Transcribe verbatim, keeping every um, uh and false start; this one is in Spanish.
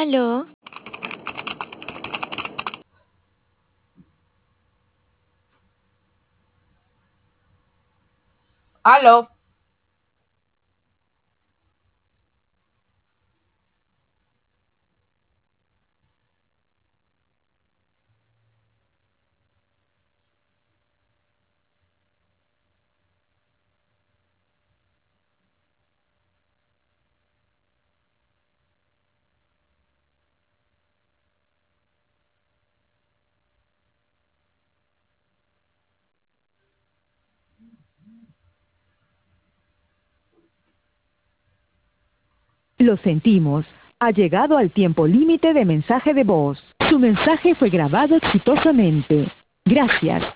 Aló, Aló, Lo sentimos. Ha llegado al tiempo límite de mensaje de voz. Su mensaje fue grabado exitosamente. Gracias.